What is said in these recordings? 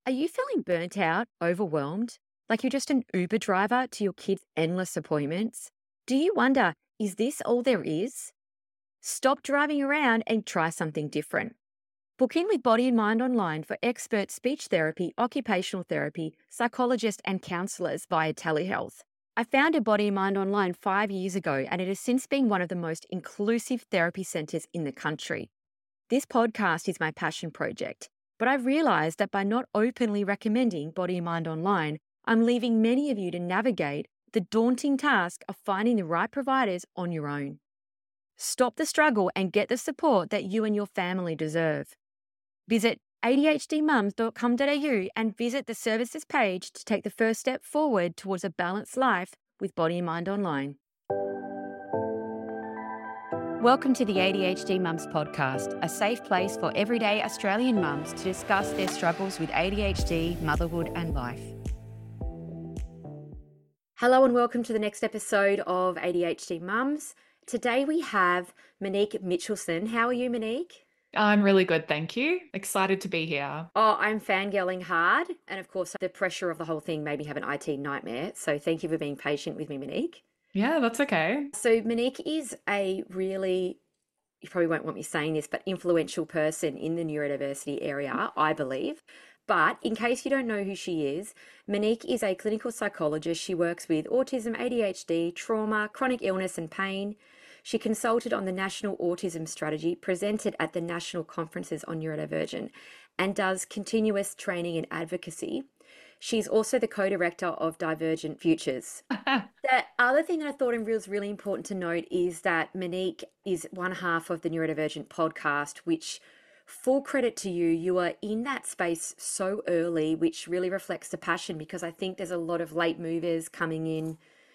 Are you feeling burnt out, overwhelmed? Like you're just an Uber driver to your kids' endless appointments? Do you wonder, is this all there is? Stop driving around and try something different. Book in with Body and Mind Online for expert speech therapy, occupational therapy, psychologists, and counsellors via telehealth. I founded Body and Mind Online 5 years ago, and it has since been one of the most inclusive therapy centres in the country. This podcast is my passion project, but I've realised that by not openly recommending Body and Mind Online, I'm leaving many of you to navigate the daunting task of finding the right providers on your own. Stop the struggle and get the support that you and your family deserve. Visit adhdmums.com.au and visit the services page to take the first step forward towards a balanced life with Body and Mind Online. Welcome to the ADHD Mums podcast, a safe place for everyday Australian mums to discuss their struggles with ADHD, motherhood and life. Hello and welcome to the next episode of ADHD Mums. Today we have Monique Mitchelson. How are you, Monique? I'm really good, thank you. Excited to be here. Oh, I'm fangirling hard. And of course, the pressure of the whole thing made me have an IT nightmare. So thank you for being patient with me, Monique. Yeah, that's okay. So Monique is a really, you probably won't want me saying this, but influential person in the neurodiversity area, I believe. But in case you don't know who she is, Monique is a clinical psychologist. She works with autism, ADHD, trauma, chronic illness and pain. She consulted on the National Autism Strategy, presented at the National Conferences on Neurodivergent, and does continuous training and advocacy. She's also the co-director of Divergent Futures. The other thing that I thought was really important to note is that Monique is one half of the Neurodivergent podcast, which, full credit to you, you are in that space so early, which really reflects the passion, because I think there's a lot of late movers coming in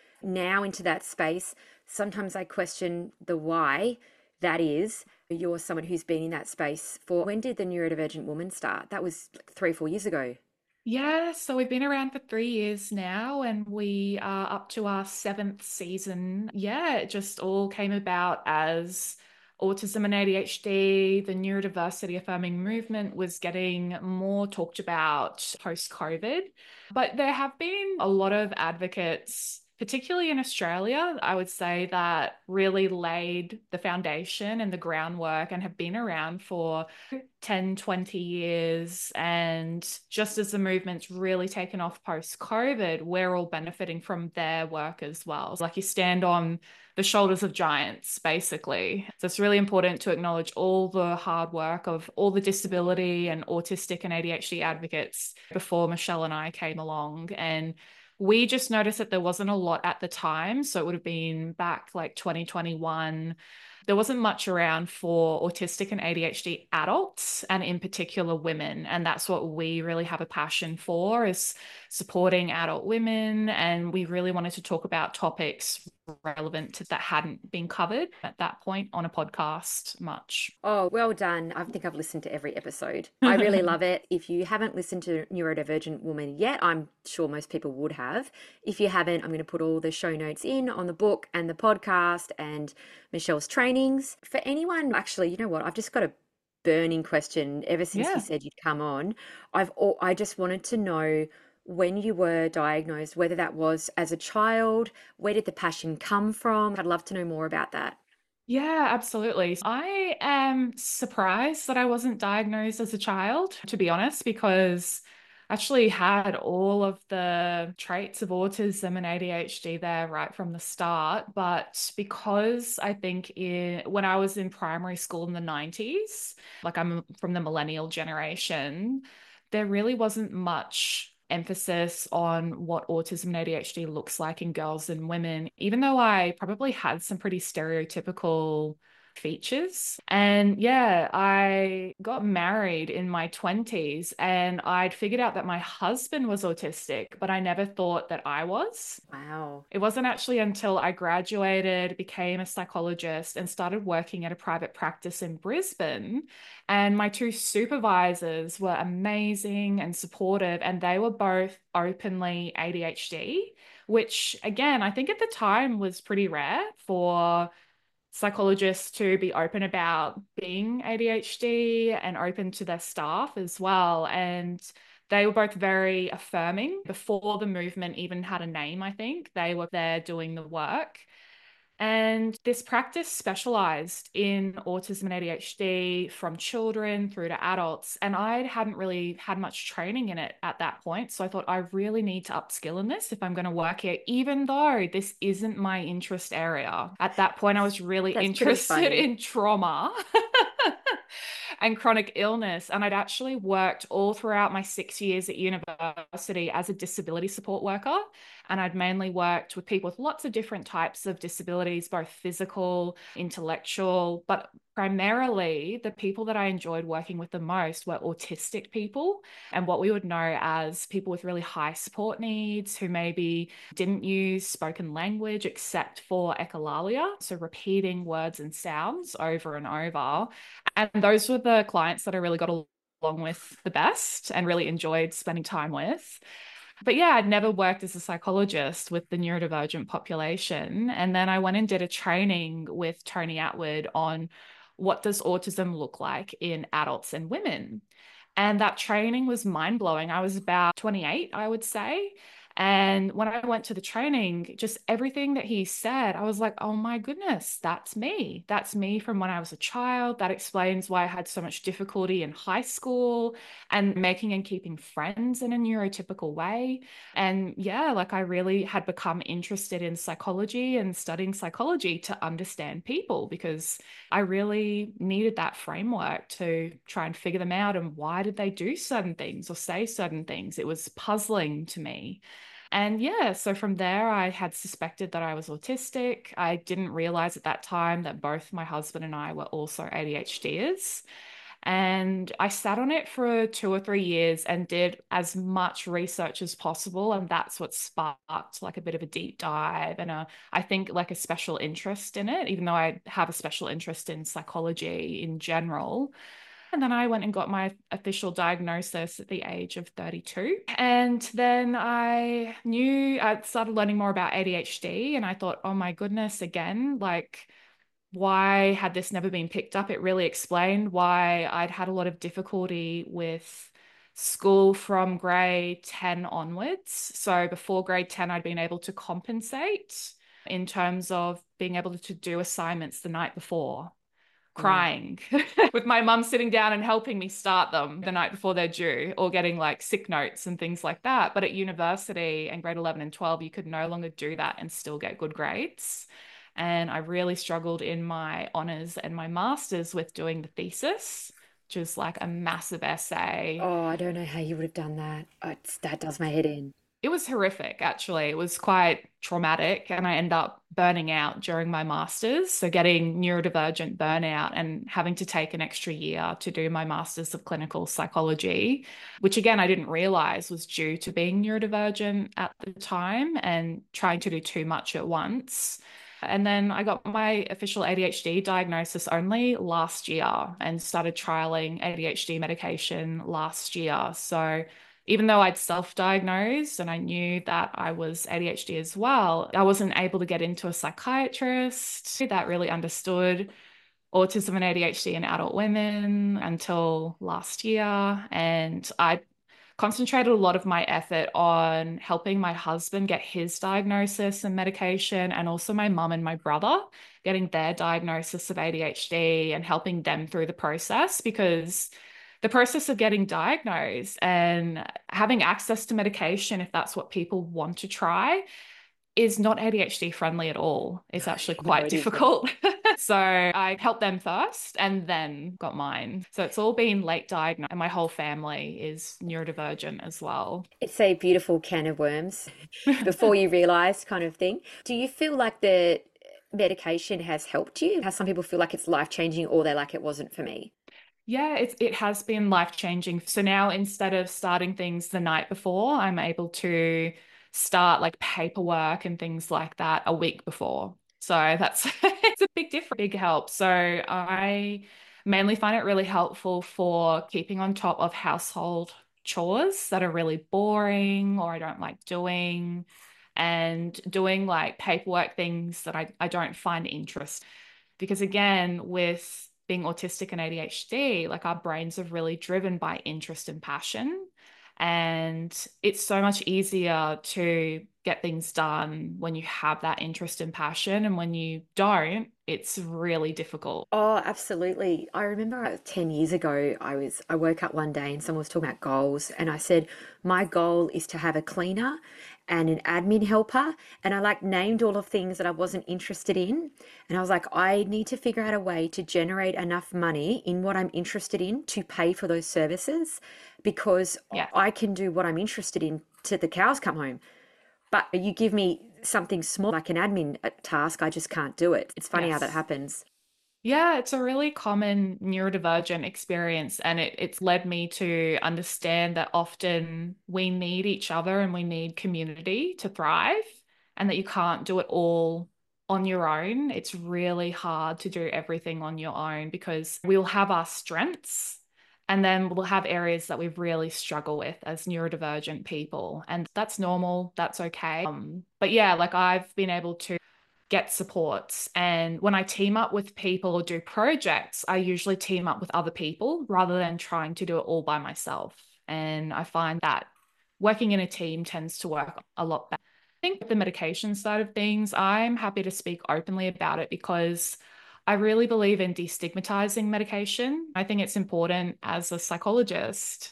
now into that space. Sometimes I question the why that is. You're someone who's been in that space for, when did the Neurodivergent Woman start? That was like 3 or 4 years ago. Yeah, so we've been around for 3 years now and we are up to our 7th season. Yeah, it just all came about as autism and ADHD, the neurodiversity affirming movement was getting more talked about post-COVID. But there have been a lot of advocates, particularly in Australia, I would say, that really laid the foundation and the groundwork and have been around for 10, 20 years. And just as the movement's really taken off post-COVID, we're all benefiting from their work as well. Like, you stand on the shoulders of giants, basically. So it's really important to acknowledge all the hard work of all the disability and autistic and ADHD advocates before Michelle and I came along. And we just noticed that there wasn't a lot at the time. So it would have been back like 2021. There wasn't much around for autistic and ADHD adults, and in particular women. And that's what we really have a passion for, is supporting adult women. And we really wanted to talk about topics relevant to that hadn't been covered at that point on a podcast much. Oh, well done. I think I've listened to every episode. I really love it. If you haven't listened to Neurodivergent Woman yet, I'm sure most people would have. If you haven't, I'm going to put all the show notes in on the book and the podcast and Michelle's trainings. For anyone, actually, you know what? I've just got a burning question ever since you said you'd come on. I just wanted to know, when you were diagnosed, whether that was as a child, where did the passion come from? I'd love to know more about that. Yeah, absolutely. I am surprised that I wasn't diagnosed as a child, to be honest, because I actually had all of the traits of autism and ADHD there right from the start. But because I think when I was in primary school in the 90s, like I'm from the millennial generation, there really wasn't much emphasis on what autism and ADHD looks like in girls and women, even though I probably had some pretty stereotypical features. And yeah, I got married in my 20s and I'd figured out that my husband was autistic, but I never thought that I was. Wow. It wasn't actually until I graduated, became a psychologist, and started working at a private practice in Brisbane. And my two supervisors were amazing and supportive, and they were both openly ADHD, which, again, I think at the time was pretty rare for psychologists to be open about being ADHD and open to their staff as well. And They were both very affirming before the movement even had a name, I think. They were there doing the work. And this practice specialized in autism and ADHD from children through to adults. And I hadn't really had much training in it at that point. So I thought I really need to upskill in this if I'm going to work here, even though this isn't my interest area. At that point, I was really That's pretty interested funny. in trauma. And chronic illness. And I'd actually worked all throughout my 6 years at university as a disability support worker. And I'd mainly worked with people with lots of different types of disabilities, both physical, intellectual, but primarily the people that I enjoyed working with the most were autistic people and what we would know as people with really high support needs who maybe didn't use spoken language except for echolalia, so repeating words and sounds over and over. And those were the clients that I really got along with the best and really enjoyed spending time with. But yeah, I'd never worked as a psychologist with the neurodivergent population. And then I went and did a training with Tony Atwood on what does autism look like in adults and women. And that training was mind blowing. I was about 28, I would say. And when I went to the training, just everything that he said, I was like, oh my goodness, that's me. That's me from when I was a child. That explains why I had so much difficulty in high school and making and keeping friends in a neurotypical way. And yeah, like I really had become interested in psychology and studying psychology to understand people because I really needed that framework to try and figure them out and why did they do certain things or say certain things. It was puzzling to me. And yeah, so from there, I had suspected that I was autistic. I didn't realize at that time that both my husband and I were also ADHDers. And I sat on it for 2 or 3 years and did as much research as possible. And that's what sparked like a bit of a deep dive and I think like a special interest in it, even though I have a special interest in psychology in general. And then I went and got my official diagnosis at the age of 32. And then I started learning more about ADHD and I thought, oh my goodness, again, like, why had this never been picked up? It really explained why I'd had a lot of difficulty with school from grade 10 onwards. So before grade 10, I'd been able to compensate in terms of being able to do assignments the night before Mm. crying with my mum sitting down and helping me start them the night before they're due or getting like sick notes and things like that. But at university and grade 11 and 12, you could no longer do that and still get good grades. And I really struggled in my honors and my masters with doing the thesis, which is like a massive essay. Oh, I don't know how you would have done that. That does my head in. It was horrific, actually. It was quite traumatic, and I ended up burning out during my master's. So, getting neurodivergent burnout and having to take an extra year to do my master's of clinical psychology, which again, I didn't realize was due to being neurodivergent at the time and trying to do too much at once. And then I got my official ADHD diagnosis only last year and started trialing ADHD medication last year. So, even though I'd self-diagnosed and I knew that I was ADHD as well, I wasn't able to get into a psychiatrist that really understood autism and ADHD in adult women until last year. And I concentrated a lot of my effort on helping my husband get his diagnosis and medication, and also my mum and my brother getting their diagnosis of ADHD and helping them through the process because the process of getting diagnosed and having access to medication, if that's what people want to try, is not ADHD friendly at all. It's actually No, quite it isn't. difficult. So I helped them first and then got mine. So it's all been late diagnosed, and my whole family is neurodivergent as well. It's a beautiful can of worms before you realize kind of thing. Do you feel like the medication has helped you? How some people feel like it's life-changing or they're like it wasn't for me? Yeah, it has been life-changing. So now instead of starting things the night before, I'm able to start like paperwork and things like that a week before. So that's it's a big difference, big help. So I mainly find it really helpful for keeping on top of household chores that are really boring or I don't like doing, and doing like paperwork things that I don't find interest. Because again, with being autistic and ADHD, like our brains are really driven by interest and passion. And it's so much easier to get things done when you have that interest and passion. And when you don't, it's really difficult. Oh, absolutely. I remember 10 years ago, I woke up one day and someone was talking about goals and I said, my goal is to have a cleaner and an admin helper. And I like named all of things that I wasn't interested in. And I was like, I need to figure out a way to generate enough money in what I'm interested in to pay for those services because Yeah. I can do what I'm interested in till the cows come home. But you give me something small like an admin task, I just can't do it. It's funny how that Yes. happens. Yeah, it's a really common neurodivergent experience, and it's led me to understand that often we need each other and we need community to thrive, and that you can't do it all on your own. It's really hard to do everything on your own because we'll have our strengths and then we'll have areas that we really struggle with as neurodivergent people, and that's normal, that's okay. But yeah, like I've been able to get supports. And when I team up with people or do projects, I usually team up with other people rather than trying to do it all by myself. And I find that working in a team tends to work a lot better. I think the medication side of things, I'm happy to speak openly about it because I really believe in destigmatizing medication. I think it's important as a psychologist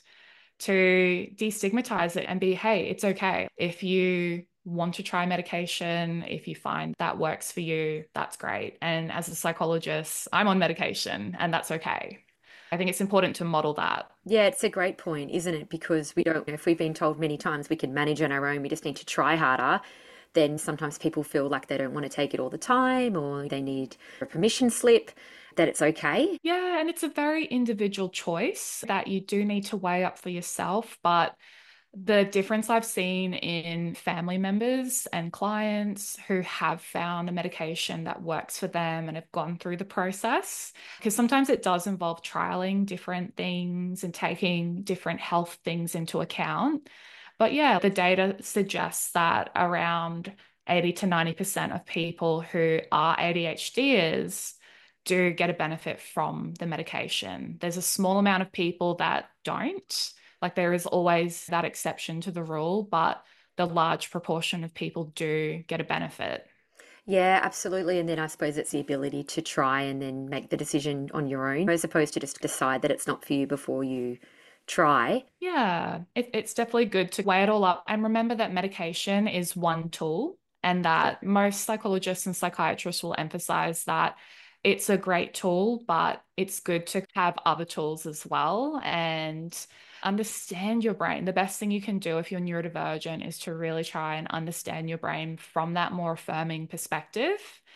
to destigmatize it and be, hey, it's okay. If you want to try medication, if you find that works for you, that's great. And as a psychologist, I'm on medication and that's okay. I think it's important to model that. Yeah, it's a great point, isn't it? Because we don't, if we've been told many times we can manage on our own, we just need to try harder, then sometimes people feel like they don't want to take it all the time or they need a permission slip, that it's okay. Yeah, and it's a very individual choice that you do need to weigh up for yourself. But the difference I've seen in family members and clients who have found a medication that works for them and have gone through the process, because sometimes it does involve trialing different things and taking different health things into account. But yeah, the data suggests that around 80 to 90% of people who are ADHDers do get a benefit from the medication. There's a small amount of people that don't. Like there is always that exception to the rule, but the large proportion of people do get a benefit. Yeah, absolutely. And then I suppose it's the ability to try and then make the decision on your own, as opposed to just decide that it's not for you before you try. Yeah, it's definitely good to weigh it all up and remember that medication is one tool, and that most psychologists and psychiatrists will emphasize that it's a great tool, but it's good to have other tools as well and understand your brain. The best thing you can do if you're neurodivergent is to really try and understand your brain from that more affirming perspective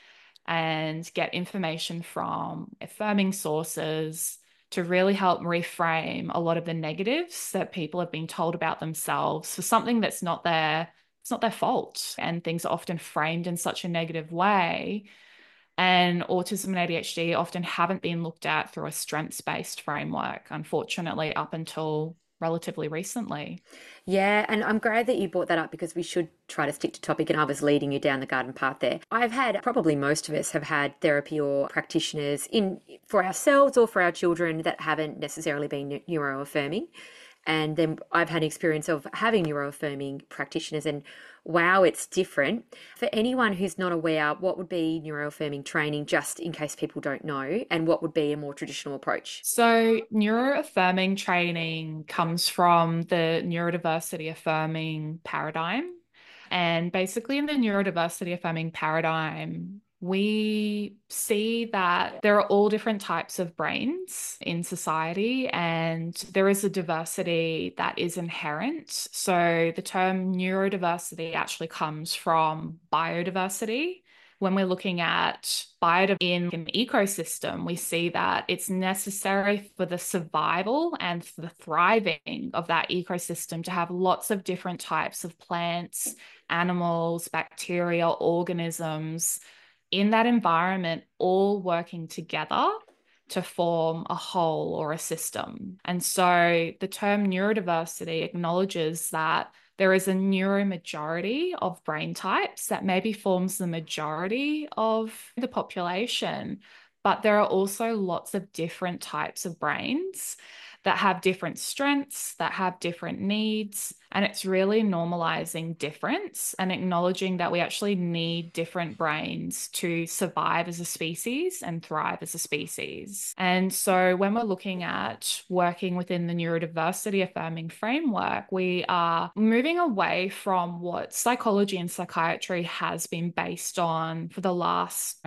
and get information from affirming sources to really help reframe a lot of the negatives that people have been told about themselves for something that's not it's not their fault. And things are often framed in such a negative way. And autism and ADHD often haven't been looked at through a strengths-based framework, unfortunately, up until relatively recently. Yeah, and I'm glad that you brought that up because we should try to stick to topic. And I was leading you down the garden path there. I've had probably most of us have had therapy or practitioners in for ourselves or for our children that haven't necessarily been neuroaffirming. And then I've had experience of having neuroaffirming practitioners, and wow, it's different. For anyone who's not aware, what would be neuroaffirming training, just in case people don't know, and what would be a more traditional approach? So, neuroaffirming training comes from the neurodiversity affirming paradigm. And basically, in the neurodiversity affirming paradigm, we see that there are all different types of brains in society, and there is a diversity that is inherent. So, the term neurodiversity actually comes from biodiversity. When we're looking at biodiversity in an ecosystem, we see that it's necessary for the survival and for the thriving of that ecosystem to have lots of different types of plants, animals, bacteria, organisms in that environment, all working together to form a whole or a system. And so the term neurodiversity acknowledges that there is a neuromajority of brain types that maybe forms the majority of the population, but there are also lots of different types of brains that have different strengths, that have different needs. And it's really normalizing difference and acknowledging that we actually need different brains to survive as a species and thrive as a species. And so when we're looking at working within the neurodiversity affirming framework, we are moving away from what psychology and psychiatry has been based on for the last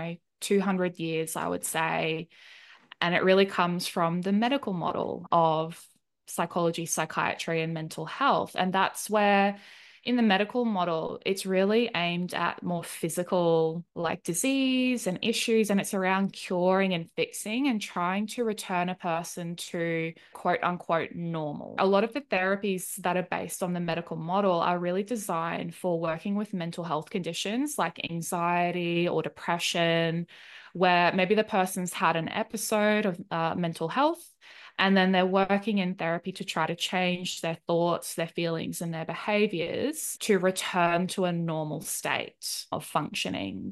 200 years, I would say. And it really comes from the medical model of psychology, psychiatry, and mental health. And that's where, in the medical model, it's really aimed at more physical, like disease and issues. And it's around curing and fixing and trying to return a person to quote unquote normal. A lot of the therapies that are based on the medical model are really designed for working with mental health conditions like anxiety or depression, where maybe the person's had an episode of mental health, and then they're working in therapy to try to change their thoughts, their feelings, and their behaviors to return to a normal state of functioning.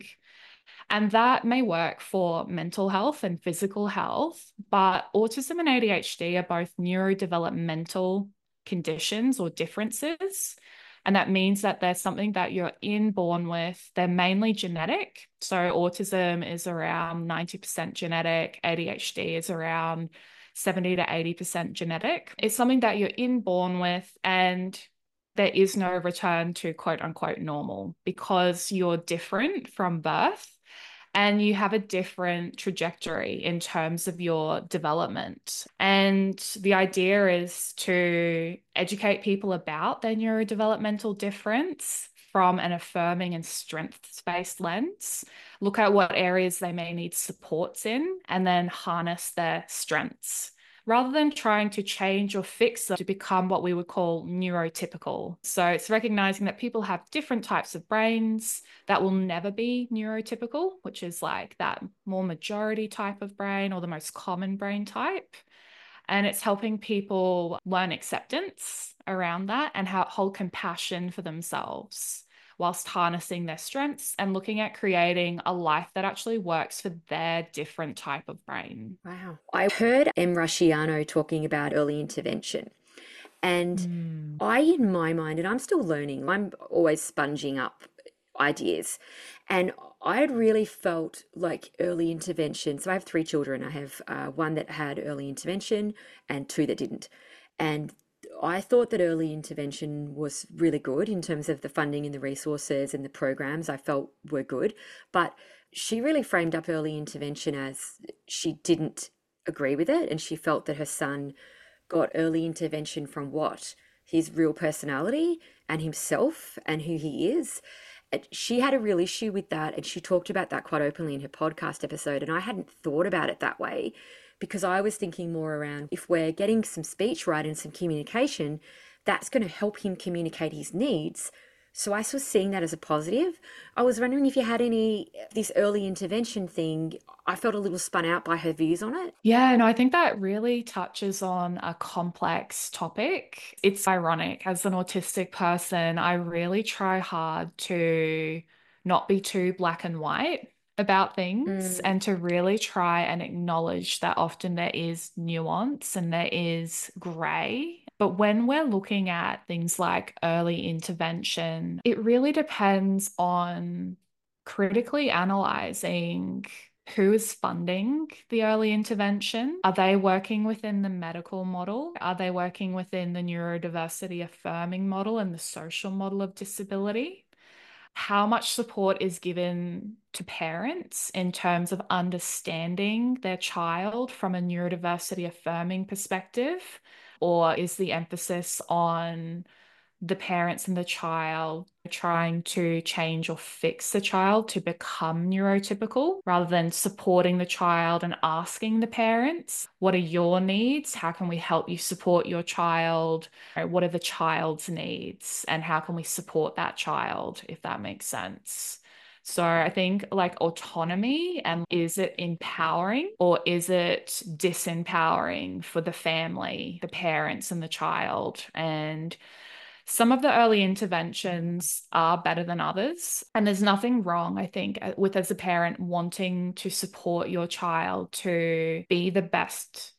And that may work for mental health and physical health, but autism and ADHD are both neurodevelopmental conditions or differences. And that means that there's something that you're inborn with. They're mainly genetic. So autism is around 90% genetic, ADHD is around 70 to 80% genetic. It's something that you're inborn with, and there is no return to quote unquote normal because you're different from birth and you have a different trajectory in terms of your development. And the idea is to educate people about their neurodevelopmental difference from an affirming and strengths-based lens, look at what areas they may need supports in, and then harness their strengths, rather than trying to change or fix them to become what we would call neurotypical. So it's recognizing that people have different types of brains that will never be neurotypical, which is like that more majority type of brain or the most common brain type. And it's helping people learn acceptance around that and hold compassion for themselves whilst harnessing their strengths and looking at creating a life that actually works for their different type of brain. Wow. I heard M. Rusciano talking about early intervention. And in my mind, and I'm still learning, I'm always sponging up ideas. And I had really felt like early intervention. So I have three children. I have one that had early intervention and two that didn't. And I thought that early intervention was really good in terms of the funding and the resources and the programs I felt were good. But she really framed up early intervention as she didn't agree with it. And she felt that her son got early intervention from what? His real personality and himself and who he is. She had a real issue with that, and she talked about that quite openly in her podcast episode. And I hadn't thought about it that way because I was thinking more around if we're getting some speech right and some communication, that's going to help him communicate his needs. So I was seeing that as a positive. I was wondering if you had this early intervention thing. I felt a little spun out by her views on it. Yeah, no, I think that really touches on a complex topic. It's ironic. As an autistic person, I really try hard to not be too black and white about things Mm, and to really try and acknowledge that often there is nuance and there is gray. But when we're looking at things like early intervention, it really depends on critically analyzing who is funding the early intervention. Are they working within the medical model? Are they working within the neurodiversity affirming model and the social model of disability? How much support is given to parents in terms of understanding their child from a neurodiversity affirming perspective? Or is the emphasis on the parents and the child trying to change or fix the child to become neurotypical rather than supporting the child and asking the parents, what are your needs? How can we help you support your child? What are the child's needs? And how can we support that child, if that makes sense? So I think like autonomy, and is it empowering or is it disempowering for the family, the parents and the child? And some of the early interventions are better than others. And there's nothing wrong, I think, with as a parent wanting to support your child to be the best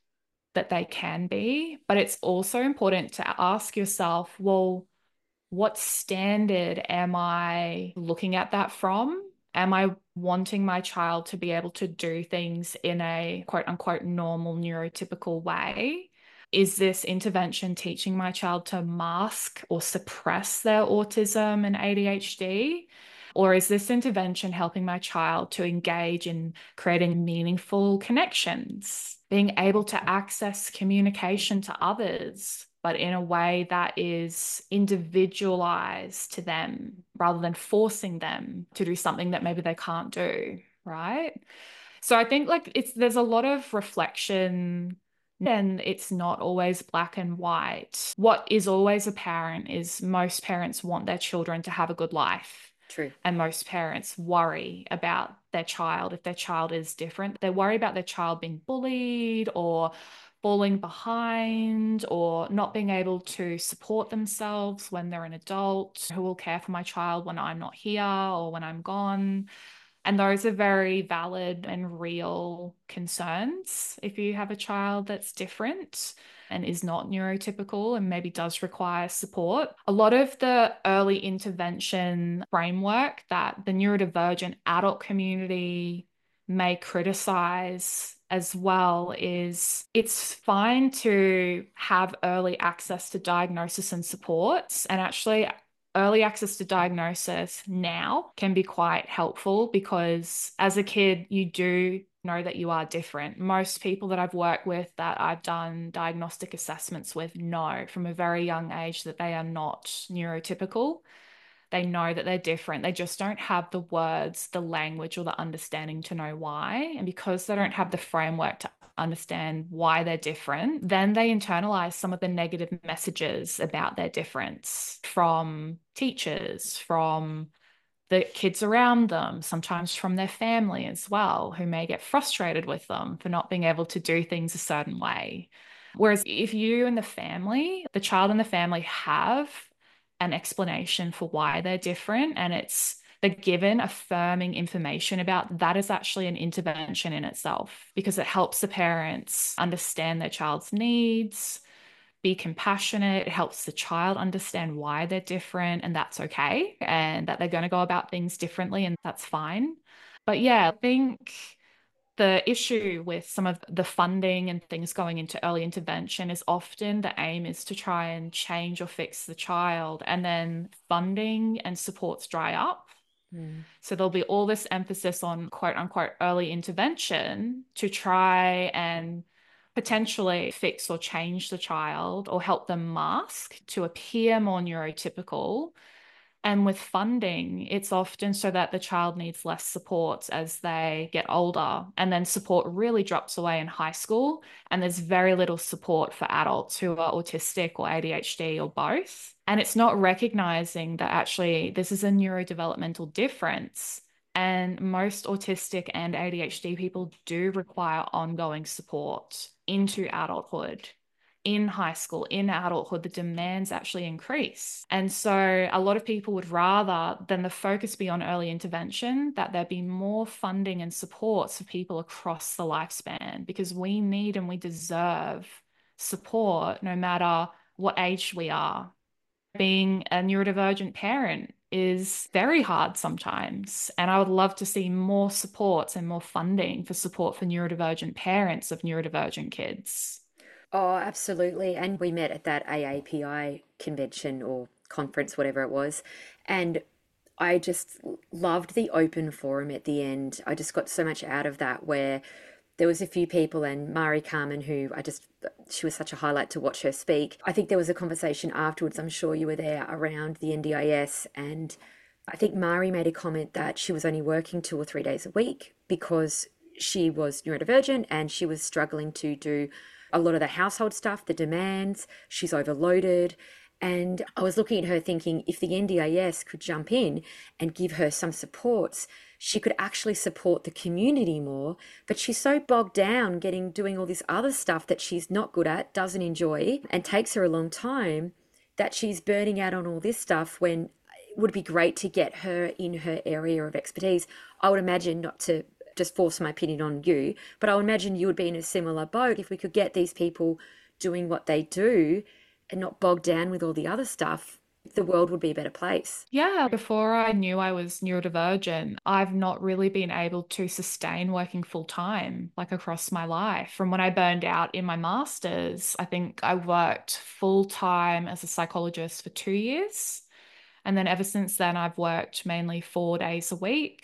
that they can be. But it's also important to ask yourself, well, what standard am I looking at that from? Am I wanting my child to be able to do things in a quote unquote normal neurotypical way? Is this intervention teaching my child to mask or suppress their autism and ADHD? Or is this intervention helping my child to engage in creating meaningful connections, being able to access communication to others, but in a way that is individualized to them rather than forcing them to do something that maybe they can't do, right? So I think like there's a lot of reflection and it's not always black and white. What is always apparent is most parents want their children to have a good life. True. And most parents worry about their child. If their child is different, they worry about their child being bullied or falling behind or not being able to support themselves when they're an adult. Who will care for my child when I'm not here or when I'm gone? And those are very valid and real concerns if you have a child that's different and is not neurotypical and maybe does require support. A lot of the early intervention framework that the neurodivergent adult community may criticize as well is it's fine to have early access to diagnosis and supports. And actually, early access to diagnosis now can be quite helpful because as a kid, you do know that you are different. Most people that I've worked with that I've done diagnostic assessments with know from a very young age that they are not neurotypical. They know that they're different. They just don't have the words, the language, or the understanding to know why. And because they don't have the framework to understand why they're different, then they internalize some of the negative messages about their difference from teachers, from the kids around them, sometimes from their family as well, who may get frustrated with them for not being able to do things a certain way. Whereas if you and the family, the child and the family have an explanation for why they're different and they're given affirming information about that is actually an intervention in itself because it helps the parents understand their child's needs, be compassionate. It helps the child understand why they're different and that's okay and that they're going to go about things differently and that's fine. But yeah, I think the issue with some of the funding and things going into early intervention is often the aim is to try and change or fix the child, and then funding and supports dry up. So there'll be all this emphasis on quote unquote early intervention to try and potentially fix or change the child or help them mask to appear more neurotypical. And with funding, it's often so that the child needs less support as they get older. And then support really drops away in high school. And there's very little support for adults who are autistic or ADHD or both. And it's not recognizing that actually this is a neurodevelopmental difference. And most autistic and ADHD people do require ongoing support into adulthood. In high school, in adulthood, the demands actually increase. And so a lot of people would rather than the focus be on early intervention, that there be more funding and supports for people across the lifespan, because we need and we deserve support no matter what age we are. Being a neurodivergent parent is very hard sometimes. And I would love to see more supports and more funding for support for neurodivergent parents of neurodivergent kids. Oh, absolutely. And we met at that AAPI convention or conference, whatever it was. And I just loved the open forum at the end. I just got so much out of that where there was a few people and Mari Carmen, who she was such a highlight to watch her speak. I think there was a conversation afterwards, I'm sure you were there, around the NDIS. And I think Mari made a comment that she was only working 2 or 3 days a week because she was neurodivergent and she was struggling to do a lot of the household stuff, the demands. She's overloaded. And I was looking at her thinking if the NDIS could jump in and give her some supports, she could actually support the community more. But she's so bogged down doing all this other stuff that she's not good at, doesn't enjoy, and takes her a long time, that she's burning out on all this stuff when it would be great to get her in her area of expertise. I would imagine not to just force my opinion on you, but I would imagine you would be in a similar boat. If we could get these people doing what they do and not bogged down with all the other stuff, the world would be a better place. Yeah, before I knew I was neurodivergent, I've not really been able to sustain working full time, like across my life. From when I burned out in my master's, I think I worked full time as a psychologist for 2 years. And then ever since then, I've worked mainly 4 days a week.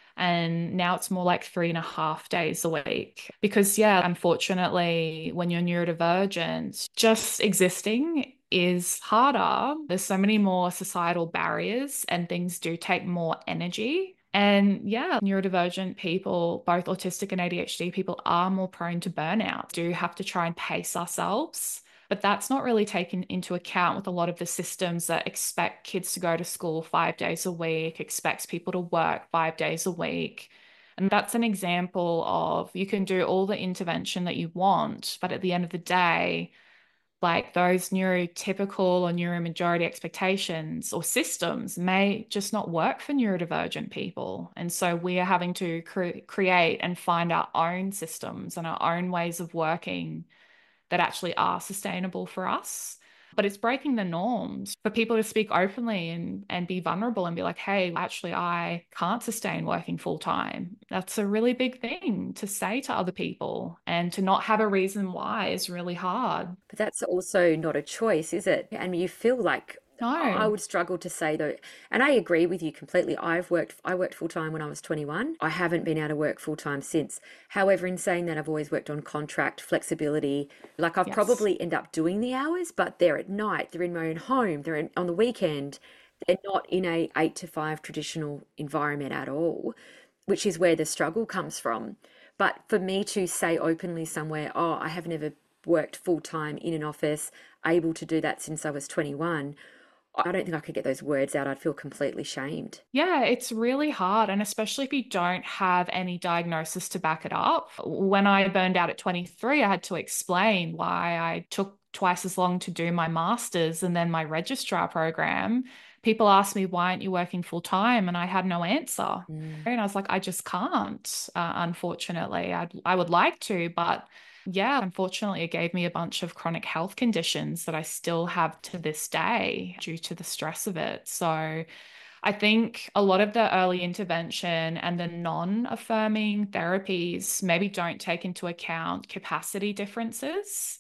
And now it's more like 3.5 days a week. Because, yeah, unfortunately, when you're neurodivergent, just existing is harder. There's so many more societal barriers, and things do take more energy. And yeah, neurodivergent people, both autistic and ADHD people, are more prone to burnout. Do have to try and pace ourselves. But that's not really taken into account with a lot of the systems that expect kids to go to school 5 days a week, expects people to work 5 days a week. And that's an example of you can do all the intervention that you want, but at the end of the day, like those neurotypical or neuromajority expectations or systems may just not work for neurodivergent people. And so we are having to create and find our own systems and our own ways of working that actually are sustainable for us. But it's breaking the norms for people to speak openly and be vulnerable and be like, hey, actually, I can't sustain working full time. That's a really big thing to say to other people, and to not have a reason why is really hard. But that's also not a choice, is it? And you feel like I No. would struggle to say though, and I agree with you completely. I worked full time when I was 21. I haven't been able to work full time since. However, in saying that, I've always worked on contract flexibility. Like I've Yes. probably end up doing the hours, but they're at night, they're in my own home, on the weekend. They're not in a 8 to 5 traditional environment at all, which is where the struggle comes from. But for me to say openly somewhere, oh, I have never worked full time in an office, able to do that since I was 21, I don't think I could get those words out. I'd feel completely shamed. Yeah, it's really hard. And especially if you don't have any diagnosis to back it up. When I burned out at 23, I had to explain why I took twice as long to do my master's and then my registrar program. People asked me, why aren't you working full time? And I had no answer. Mm. And I was like, I just can't, unfortunately. I would like to, but yeah, unfortunately, it gave me a bunch of chronic health conditions that I still have to this day due to the stress of it. So, I think a lot of the early intervention and the non-affirming therapies maybe don't take into account capacity differences.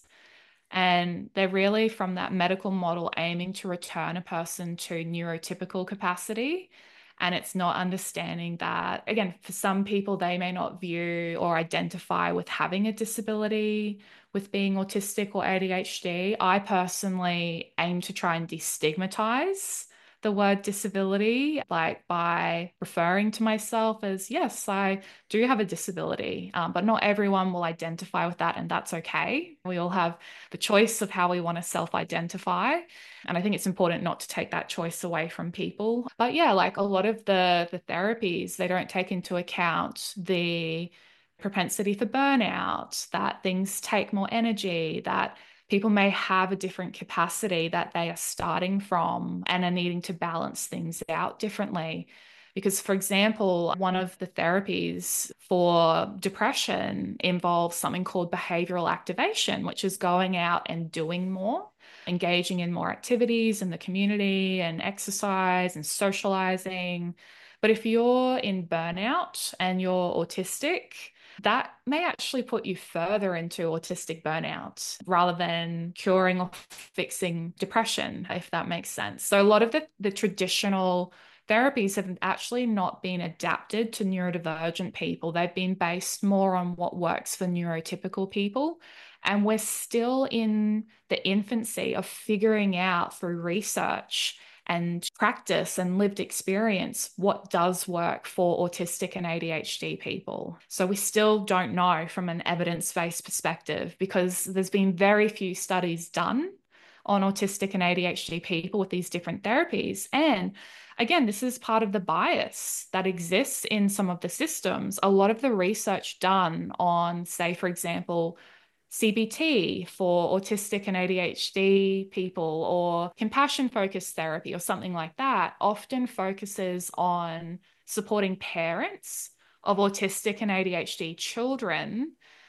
And they're really from that medical model aiming to return a person to neurotypical capacity. And it's not understanding that, again, for some people, they may not view or identify with having a disability, with being autistic or ADHD. I personally aim to try and destigmatize the word disability, like by referring to myself as, yes, I do have a disability, but not everyone will identify with that, and that's okay. We all have the choice of how we want to self-identify. And I think it's important not to take that choice away from people. But yeah, like a lot of the therapies, they don't take into account the propensity for burnout, that things take more energy, that people may have a different capacity that they are starting from and are needing to balance things out differently. Because, for example, one of the therapies for depression involves something called behavioral activation, which is going out and doing more, engaging in more activities in the community and exercise and socializing. But if you're in burnout and you're autistic, that may actually put you further into autistic burnout rather than curing or fixing depression, if that makes sense. So a lot of the traditional therapies have actually not been adapted to neurodivergent people. They've been based more on what works for neurotypical people. And we're still in the infancy of figuring out through research and practice and lived experience what does work for autistic and ADHD people. So we still don't know from an evidence-based perspective because there's been very few studies done on autistic and ADHD people with these different therapies. And again, this is part of the bias that exists in some of the systems. A lot of the research done on, say, for example, CBT for autistic and ADHD people, or compassion focused therapy or something like that, often focuses on supporting parents of autistic and ADHD children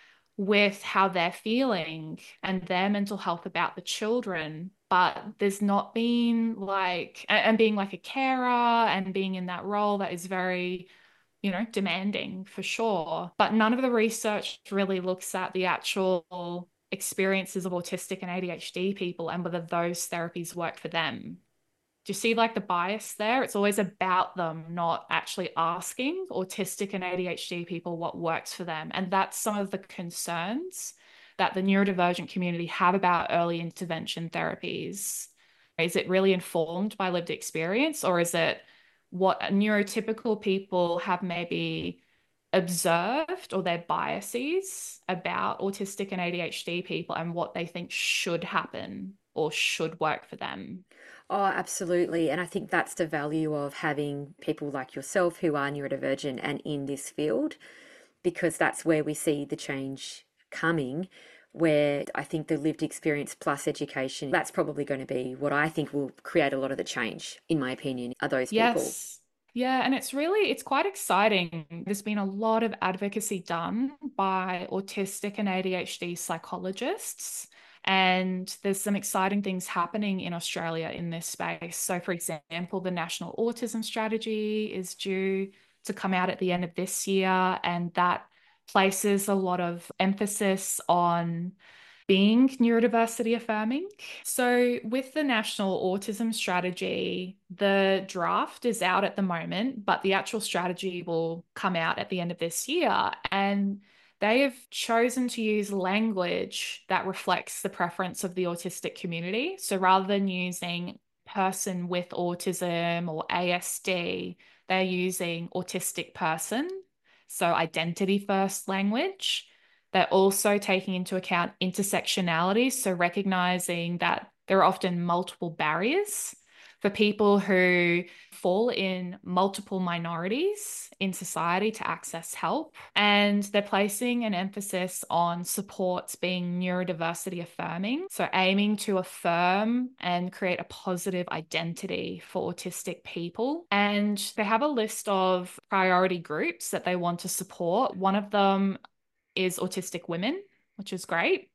with how they're feeling and their mental health about the children. But there's not been like, and being like a carer and being in that role that is very, demanding for sure. But none of the research really looks at the actual experiences of autistic and ADHD people and whether those therapies work for them. Do you see like the bias there? It's always about them, not actually asking autistic and ADHD people what works for them. And that's some of the concerns that the neurodivergent community have about early intervention therapies. Is it really informed by lived experience, or is it what neurotypical people have maybe observed, or their biases about autistic and ADHD people and what they think should happen or should work for them? Oh, absolutely. And I think that's the value of having people like yourself who are neurodivergent and in this field, because that's where we see the change coming. Where I think the lived experience plus education, that's probably going to be what I think will create a lot of the change, in my opinion, are those people. Yes. Yeah, and it's quite exciting. There's been a lot of advocacy done by autistic and ADHD psychologists, and there's some exciting things happening in Australia in this space. So, for example, the National Autism Strategy is due to come out at the end of this year, and that places a lot of emphasis on being neurodiversity affirming. So, with the National Autism Strategy, the draft is out at the moment, but the actual strategy will come out at the end of this year. And they have chosen to use language that reflects the preference of the autistic community. So, rather than using person with autism or ASD, they're using autistic person. So, identity first language. They're also taking into account intersectionality, so recognizing that there are often multiple barriers for people who fall in multiple minorities in society to access help. And they're placing an emphasis on supports being neurodiversity affirming, so aiming to affirm and create a positive identity for autistic people. And they have a list of priority groups that they want to support. One of them is autistic women, which is great,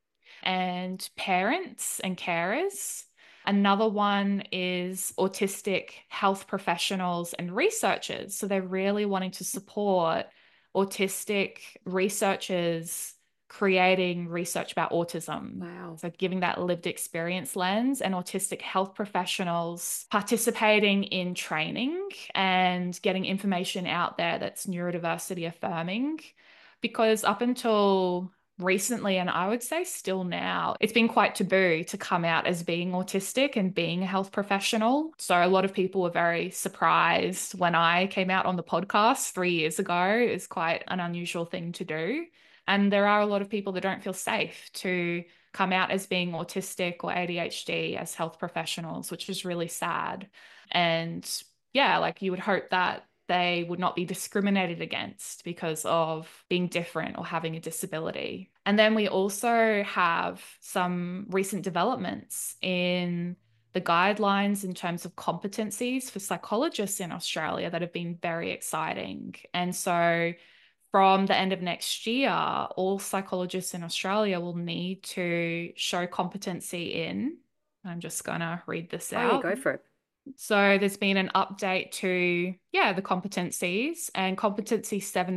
and parents and carers. Another one is autistic health professionals and researchers. So they're really wanting to support autistic researchers creating research about autism. Wow. So giving that lived experience lens, and autistic health professionals participating in training and getting information out there that's neurodiversity affirming, because up until recently, and I would say still now, it's been quite taboo to come out as being autistic and being a health professional. So a lot of people were very surprised when I came out on the podcast 3 years ago. It's quite an unusual thing to do. And there are a lot of people that don't feel safe to come out as being autistic or ADHD as health professionals, which is really sad. And yeah, like you would hope that they would not be discriminated against because of being different or having a disability. And then we also have some recent developments in the guidelines in terms of competencies for psychologists in Australia that have been very exciting. And so from the end of next year, all psychologists in Australia will need to show competency in, I'm just going to read this Oh, yeah, out. go for it. So there's been an update to, yeah, the competencies, and competency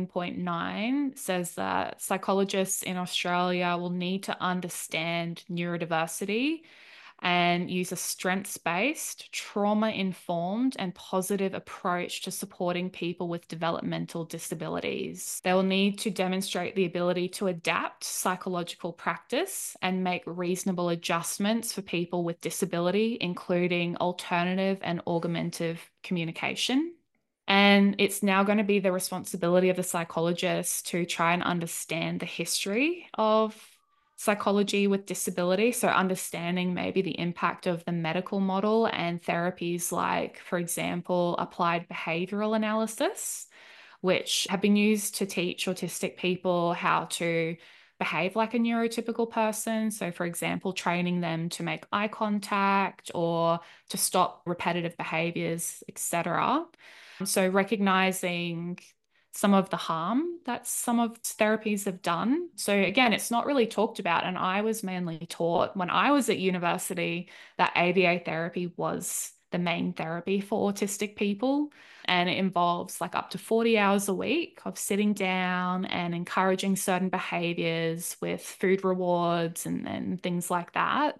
7.9 says that psychologists in Australia will need to understand neurodiversity and use a strengths-based, trauma-informed, and positive approach to supporting people with developmental disabilities. They will need to demonstrate the ability to adapt psychological practice and make reasonable adjustments for people with disability, including alternative and augmentative communication. And it's now going to be the responsibility of the psychologist to try and understand the history of psychology with disability. So, understanding maybe the impact of the medical model and therapies like, for example, applied behavioral analysis, which have been used to teach autistic people how to behave like a neurotypical person. So, for example, training them to make eye contact or to stop repetitive behaviors, etc. So, recognizing some of the harm that some of therapies have done. So again, it's not really talked about. And I was mainly taught when I was at university that ABA therapy was the main therapy for autistic people. And it involves like up to 40 hours a week of sitting down and encouraging certain behaviors with food rewards and things like that.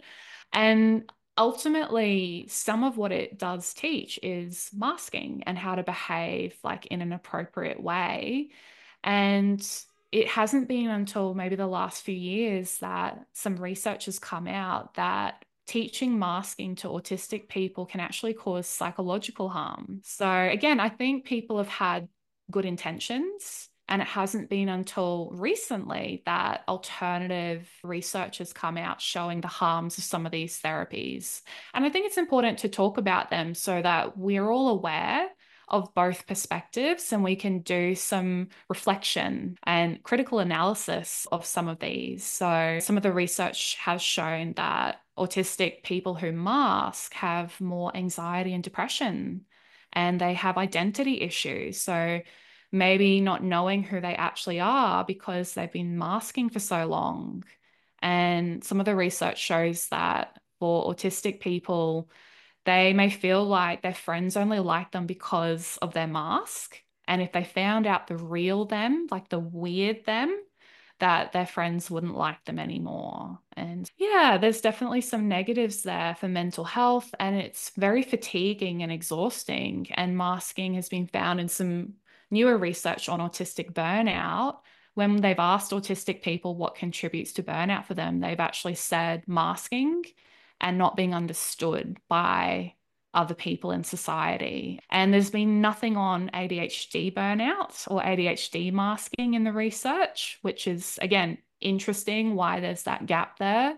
And ultimately, some of what it does teach is masking and how to behave like in an appropriate way. And it hasn't been until maybe the last few years that some research has come out that teaching masking to autistic people can actually cause psychological harm. So again, I think people have had good intentions. And it hasn't been until recently that alternative research has come out showing the harms of some of these therapies. And I think it's important to talk about them so that we're all aware of both perspectives and we can do some reflection and critical analysis of some of these. So, some of the research has shown that autistic people who mask have more anxiety and depression, and they have identity issues. So, maybe not knowing who they actually are because they've been masking for so long. And some of the research shows that for autistic people, they may feel like their friends only like them because of their mask. And if they found out the real them, like the weird them, that their friends wouldn't like them anymore. And yeah, there's definitely some negatives there for mental health, and it's very fatiguing and exhausting. And masking has been found in some newer research on autistic burnout. When they've asked autistic people what contributes to burnout for them, they've actually said masking and not being understood by other people in society. And there's been nothing on ADHD burnout or ADHD masking in the research, which is, again, interesting why there's that gap there.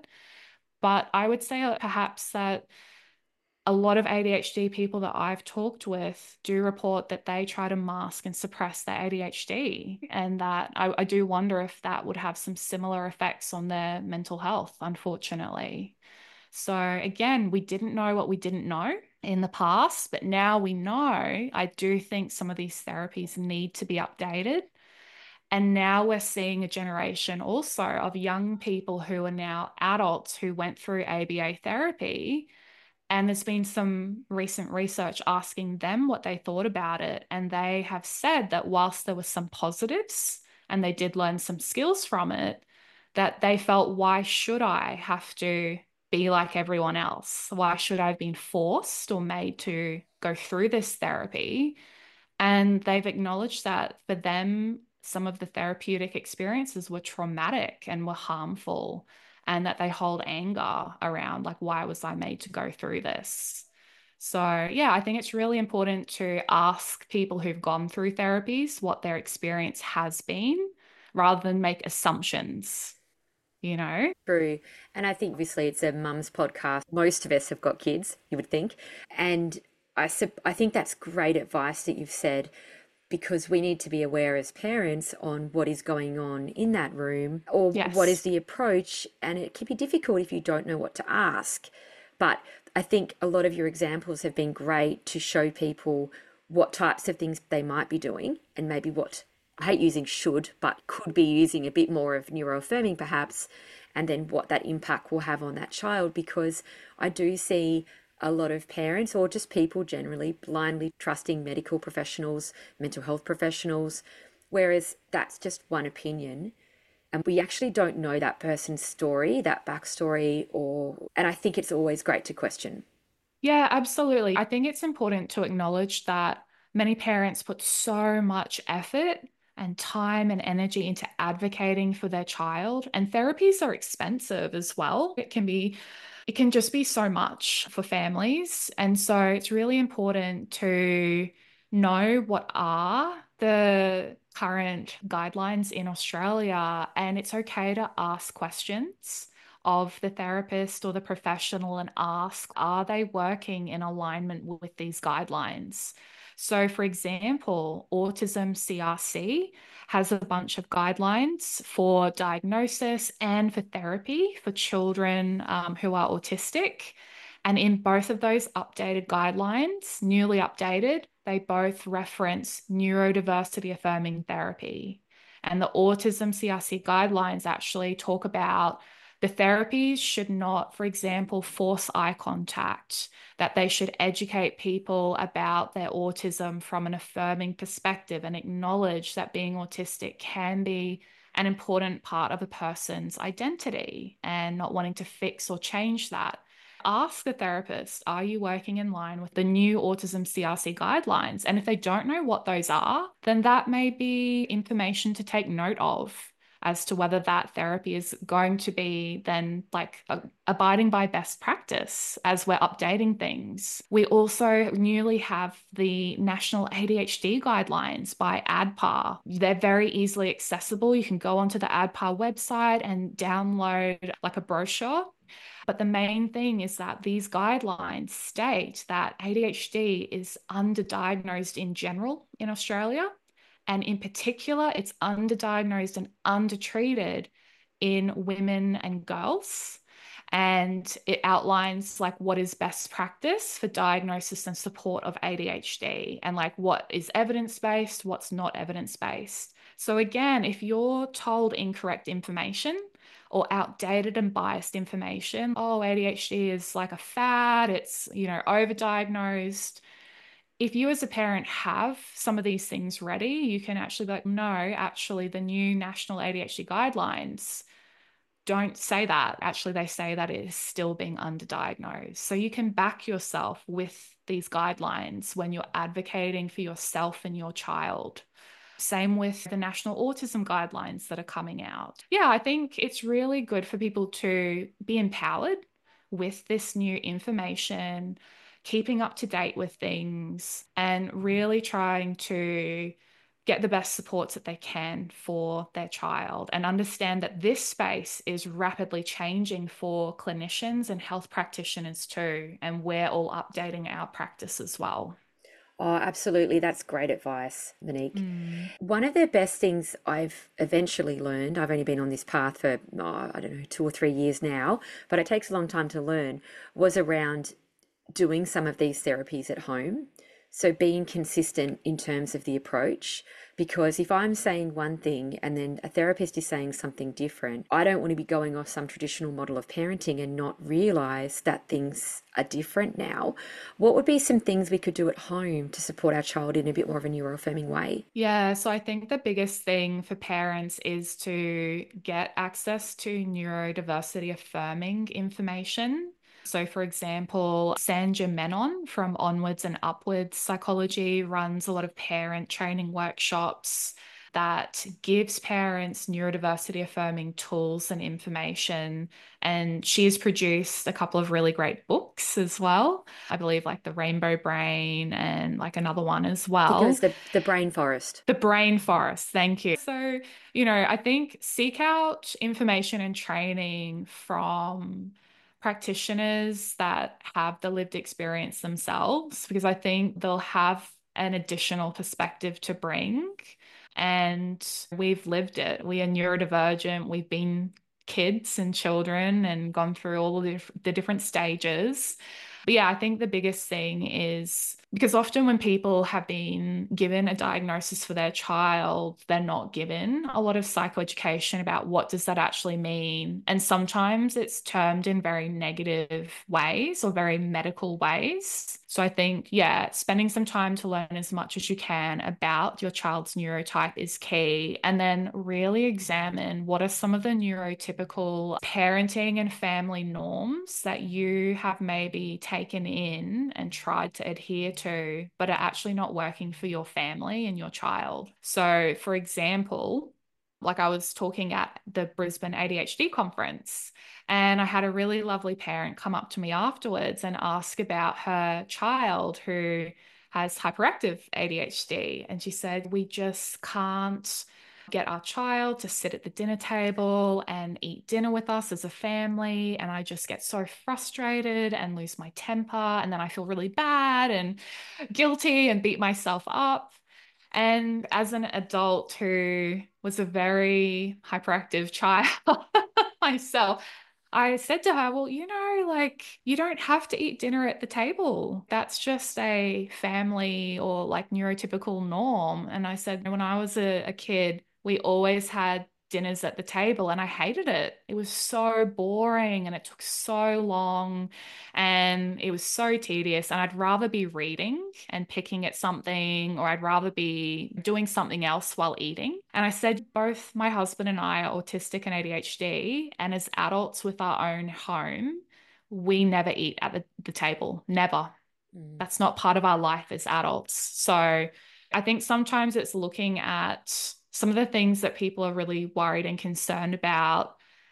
But I would say perhaps that a lot of ADHD people that I've talked with do report that they try to mask and suppress their ADHD, and that I do wonder if that would have some similar effects on their mental health, unfortunately. So again, we didn't know what we didn't know in the past, but now we know. I do think some of these therapies need to be updated. And now we're seeing a generation also of young people who are now adults who went through ABA therapy. And there's been some recent research asking them what they thought about it. And they have said that whilst there were some positives and they did learn some skills from it, that they felt, why should I have to be like everyone else? Why should I have been forced or made to go through this therapy? And they've acknowledged that for them, some of the therapeutic experiences were traumatic and were harmful, and that they hold anger around, like, why was I made to go through this? So, yeah, I think it's really important to ask people who've gone through therapies what their experience has been rather than make assumptions, you know? True. And I think obviously it's a mum's podcast. Most of us have got kids, you would think. And I think that's great advice that you've said, because we need to be aware as parents on what is going on in that room, or what is Yes. the approach. And it can be difficult if you don't know what to ask. But I think a lot of your examples have been great to show people what types of things they might be doing, and maybe what, I hate using should, but could be using a bit more of neuroaffirming perhaps, and then what that impact will have on that child. Because I do see a lot of parents, or just people generally, blindly trusting medical professionals, mental health professionals, whereas that's just one opinion. And we actually don't know that person's story, that backstory, and I think it's always great to question. Yeah, absolutely. I think it's important to acknowledge that many parents put so much effort and time and energy into advocating for their child, and therapies are expensive as well. It can just be so much for families. And so it's really important to know what are the current guidelines in Australia, and it's okay to ask questions of the therapist or the professional and ask, are they working in alignment with these guidelines? So, for example, Autism CRC has a bunch of guidelines for diagnosis and for therapy for children who are autistic. And in both of those updated guidelines, newly updated, they both reference neurodiversity affirming therapy. And the Autism CRC guidelines actually talk about the therapies should not, for example, force eye contact, that they should educate people about their autism from an affirming perspective and acknowledge that being autistic can be an important part of a person's identity and not wanting to fix or change that. Ask the therapist, are you working in line with the new Autism CRC guidelines? And if they don't know what those are, then that may be information to take note of as to whether that therapy is going to be then like abiding by best practice as we're updating things. We also newly have the National ADHD guidelines by ADPA. They're very easily accessible. You can go onto the ADPA website and download like a brochure. But the main thing is that these guidelines state that ADHD is underdiagnosed in general in Australia. And in particular, it's underdiagnosed and undertreated in women and girls. And it outlines like what is best practice for diagnosis and support of ADHD and like what is evidence-based, what's not evidence-based. So again, if you're told incorrect information or outdated and biased information, oh, ADHD is like a fad, it's, overdiagnosed. If you as a parent have some of these things ready, you can actually be like, no, actually, the new national ADHD guidelines don't say that. Actually, they say that it is still being underdiagnosed. So you can back yourself with these guidelines when you're advocating for yourself and your child. Same with the national autism guidelines that are coming out. Yeah, I think it's really good for people to be empowered with this new information, keeping up to date with things, and really trying to get the best supports that they can for their child and understand that this space is rapidly changing for clinicians and health practitioners too. And we're all updating our practice as well. Oh, absolutely. That's great advice, Monique. Mm. One of the best things I've eventually learned, I've only been on this path for, I don't know, 2 or 3 years now, but it takes a long time to learn, was around doing some of these therapies at home. So being consistent in terms of the approach, because if I'm saying one thing and then a therapist is saying something different, I don't want to be going off some traditional model of parenting and not realize that things are different now. What would be some things we could do at home to support our child in a bit more of a neuroaffirming way? Yeah, so I think the biggest thing for parents is to get access to neurodiversity affirming information. So, for example, Sandra Menon from Onwards and Upwards Psychology runs a lot of parent training workshops that gives parents neurodiversity affirming tools and information. And she has produced a couple of really great books as well. I believe like The Rainbow Brain and like another one as I think it was well. the brain forest. The Brain Forest, thank you. So, I think seek out information and training from practitioners that have the lived experience themselves, because I think they'll have an additional perspective to bring. And we've lived it. We are neurodivergent. We've been kids and children and gone through all of the different stages. But yeah, I think the biggest thing is because often when people have been given a diagnosis for their child, they're not given a lot of psychoeducation about what does that actually mean. And sometimes it's termed in very negative ways or very medical ways. So I think, yeah, spending some time to learn as much as you can about your child's neurotype is key. And then really examine what are some of the neurotypical parenting and family norms that you have maybe taken in and tried to adhere to, but are actually not working for your family and your child. So, for example, like I was talking at the Brisbane ADHD conference, and I had a really lovely parent come up to me afterwards and ask about her child who has hyperactive ADHD. And she said, we just can't get our child to sit at the dinner table and eat dinner with us as a family. And I just get so frustrated and lose my temper. And then I feel really bad and guilty and beat myself up. And as an adult who was a very hyperactive child myself, I said to her, well, like you don't have to eat dinner at the table. That's just a family or like neurotypical norm. And I said, when I was a kid, we always had dinners at the table and I hated it. It was so boring and it took so long and it was so tedious. And I'd rather be reading and picking at something, or I'd rather be doing something else while eating. And I said, both my husband and I are autistic and ADHD. And as adults with our own home, we never eat at the table. Never. Mm. That's not part of our life as adults. So I think sometimes it's looking at some of the things that people are really worried and concerned about,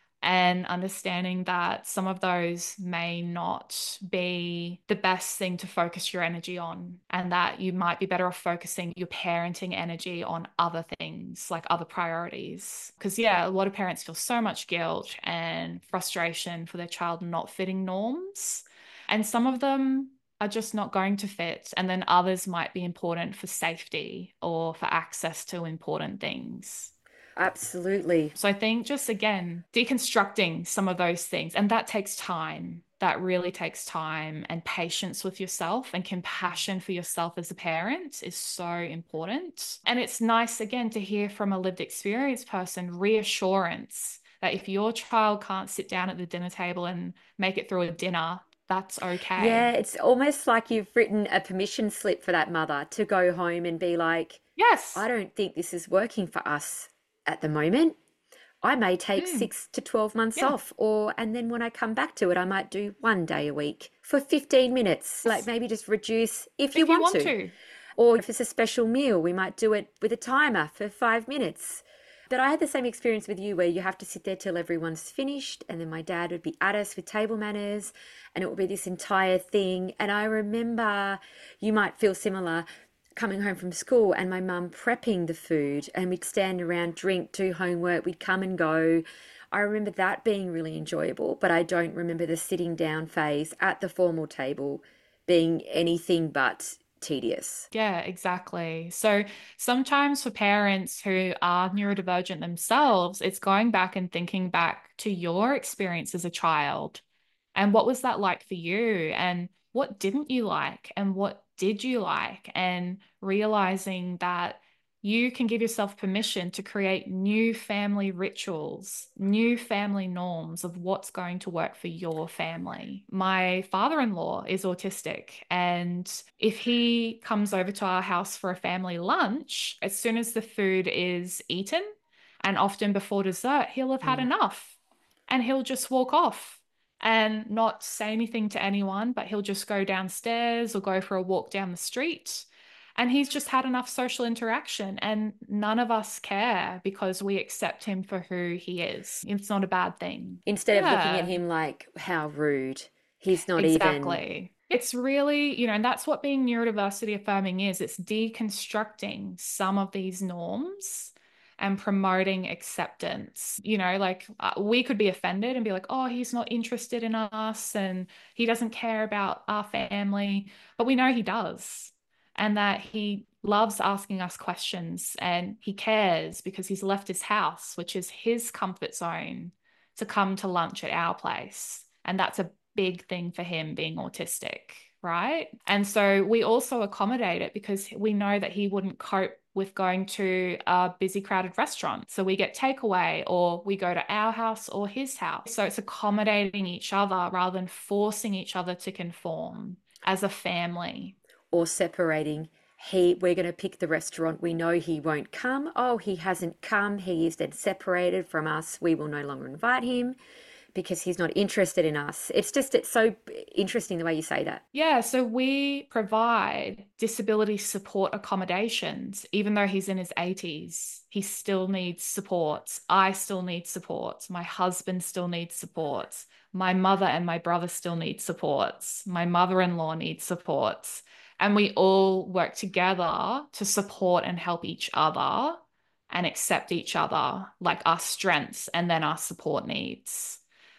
and understanding that some of those may not be the best thing to focus your energy on, and that you might be better off focusing your parenting energy on other things, like other priorities. Because, yeah, a lot of parents feel so much guilt and frustration for their child not fitting norms. And some of them are just not going to fit. And then others might be important for safety or for access to important things. Absolutely. So I think just again, deconstructing some of those things, and that takes time. That really takes time, and patience with yourself and compassion for yourself as a parent is so important. And it's nice again to hear from a lived experience person reassurance that if your child can't sit down at the dinner table and make it through a dinner, that's Yeah, okay. it's almost like you've written a permission slip for that mother to go home and be like, I Yes. don't think this is working for us at the moment. I may take Mm, 6 to 12 months yeah. off, and then when I come back to it, I might do 1 day a week for 15 minutes. Like maybe just reduce if you If you want want to. to. Or if it's a special meal, we might do it with a timer for 5 minutes. But I had the same experience with you where you have to sit there till everyone's finished, and then my dad would be at us with table manners, and it would be this entire thing. And I remember you might feel similar coming home from school and my mum prepping the food, and we'd stand around, drink, do homework, we'd come and go. I remember that being really enjoyable, but I don't remember the sitting down phase at the formal table being anything but tedious. Yeah, exactly. So sometimes for parents who are neurodivergent themselves, it's going back and thinking back to your experience as a child. And what was that like for you? And what didn't you like? And what did you like? And realizing that you can give yourself permission to create new family rituals, new family norms of what's going to work for your family. My father-in-law is autistic, and if he comes over to our house for a family lunch, as soon as the food is eaten, and often before dessert, he'll have had Mm. enough and he'll just walk off and not say anything to anyone, but he'll just go downstairs or go for a walk down the street. And he's just had enough social interaction, and none of us care because we accept him for who he is. It's not a bad thing. Instead of looking at Yeah, him like, how rude. He's not even. exactly. It's really, and that's what being neurodiversity affirming is. It's deconstructing some of these norms and promoting acceptance. Like we could be offended and be like, oh, he's not interested in us and he doesn't care about our family. But we know he does, and that he loves asking us questions and he cares because he's left his house, which is his comfort zone, to come to lunch at our place. And that's a big thing for him being autistic, right? And so we also accommodate it because we know that he wouldn't cope with going to a busy, crowded restaurant. So we get takeaway or we go to our house or his house. So it's accommodating each other rather than forcing each other to conform as a family. Or separating. We're going to pick the restaurant. We know he won't come. Oh, he hasn't come. He is then separated from us. We will no longer invite him because he's not interested in us. It's so interesting the way you say that. Yeah, so we provide disability support accommodations. Even though he's in his 80s, he still needs support. I still need support. My husband still needs support. My mother and my brother still need support. My mother-in-law needs support. And we all work together to support and help each other and accept each other, like our strengths and then our support needs.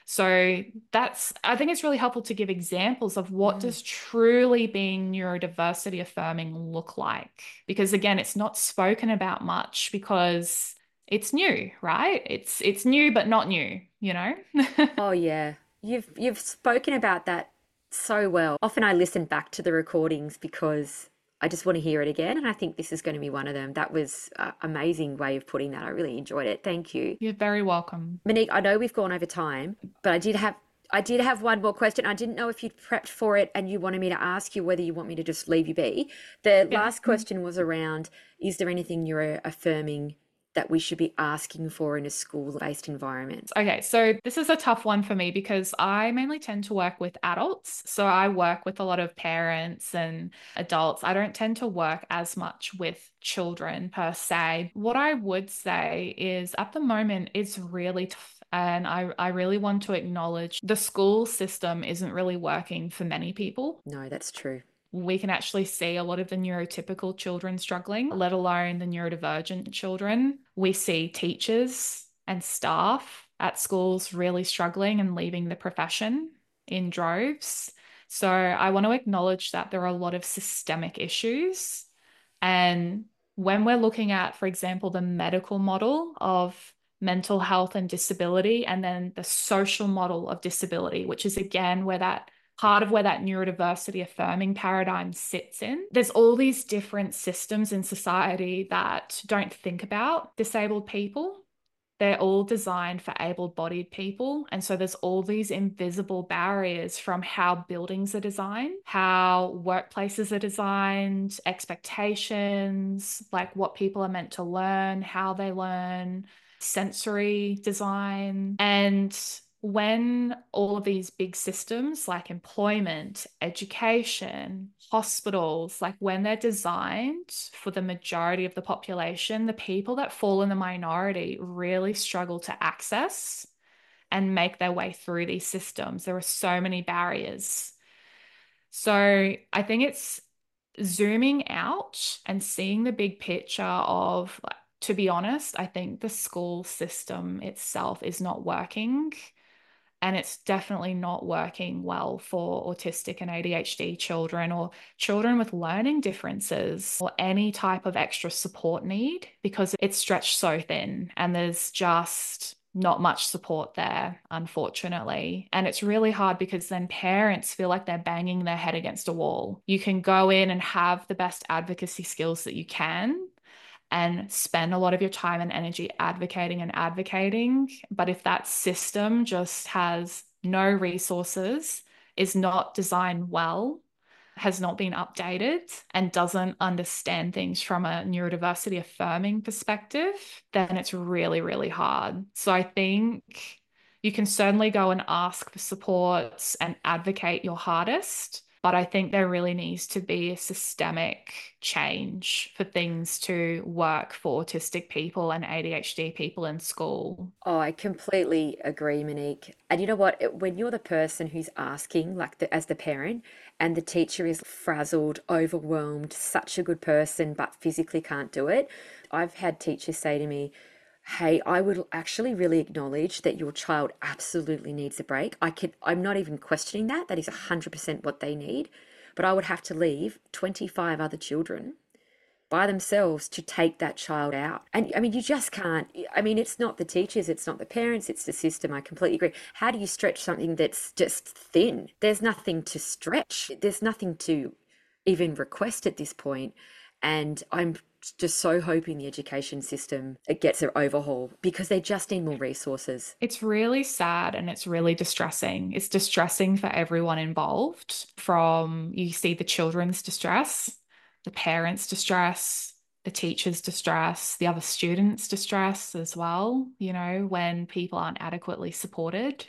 So I think it's really helpful to give examples of what Mm. does truly being neurodiversity affirming look like? Because again, it's not spoken about much because it's new, right? It's new but not new, you know? Oh yeah. You've spoken about that so well. Often I listen back to the recordings because I just want to hear it again, and I think this is going to be one of them. That was an amazing way of putting that. I really enjoyed it. Thank you. You're very welcome. Monique, I know we've gone over time, but I did have one more question. I didn't know if you'd prepped for it and you wanted me to ask you whether you want me to just leave you be. The Yeah. last question was around, is there anything you're affirming that we should be asking for in a school-based environment? Okay, so this is a tough one for me because I mainly tend to work with adults. So I work with a lot of parents and adults. I don't tend to work as much with children per se. What I would say is at the moment, it's really tough. And I really want to acknowledge the school system isn't really working for many people. No, that's true. We can actually see a lot of the neurotypical children struggling, let alone the neurodivergent children. We see teachers and staff at schools really struggling and leaving the profession in droves. So I want to acknowledge that there are a lot of systemic issues. And when we're looking at, for example, the medical model of mental health and disability, and then the social model of disability, which is again where that part of where that neurodiversity affirming paradigm sits in. There's all these different systems in society that don't think about disabled people. They're all designed for able-bodied people. And so there's all these invisible barriers from how buildings are designed, how workplaces are designed, expectations, like what people are meant to learn, how they learn, sensory design. And when all of these big systems like employment, education, hospitals, like when they're designed for the majority of the population, the people that fall in the minority really struggle to access and make their way through these systems. There are so many barriers. So I think it's zooming out and seeing the big picture of, to be honest, I think the school system itself is not working. And it's definitely not working well for autistic and ADHD children or children with learning differences or any type of extra support need because it's stretched so thin and there's just not much support there, unfortunately. And it's really hard because then parents feel like they're banging their head against a wall. You can go in and have the best advocacy skills that you can and spend a lot of your time and energy advocating and advocating. But if that system just has no resources, is not designed well, has not been updated, and doesn't understand things from a neurodiversity affirming perspective, then it's really, really hard. So I think you can certainly go and ask for supports and advocate your hardest. But I think there really needs to be a systemic change for things to work for autistic people and ADHD people in school. Oh, I completely agree, Monique. And you know what? When you're the person who's asking, like as the parent, and the teacher is frazzled, overwhelmed, such a good person, but physically can't do it. I've had teachers say to me, "Hey, I would actually really acknowledge that your child absolutely needs a break. I'm not even questioning that. That is 100% what they need. But I would have to leave 25 other children by themselves to take that child out." And I mean, you just can't. I mean, it's not the teachers, it's not the parents, it's the system. I completely agree. How do you stretch something that's just thin? There's nothing to stretch, there's nothing to even request at this point. And I'm just so hoping the education system it gets an overhaul because they just need more resources. It's really sad and it's really distressing. It's distressing for everyone involved. From you see the children's distress, the parents' distress, the teachers' distress, the other students' distress as well, you know, when people aren't adequately supported.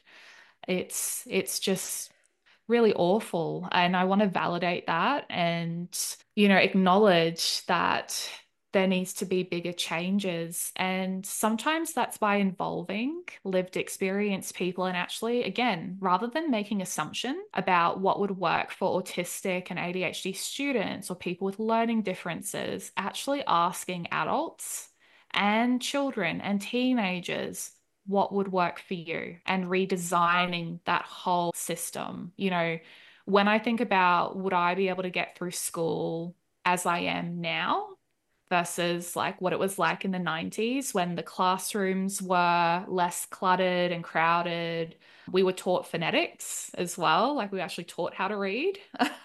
It's just really awful. And I want to validate that and, you know, acknowledge that there needs to be bigger changes. And sometimes that's by involving lived experience people. And actually, again, rather than making assumption about what would work for autistic and ADHD students or people with learning differences, actually asking adults and children and teenagers what would work for you and redesigning that whole system. You know, when I think about would I be able to get through school as I am now? versus like what it was like in the 90s when the classrooms were less cluttered and crowded. We were taught phonetics as well, like we actually taught how to read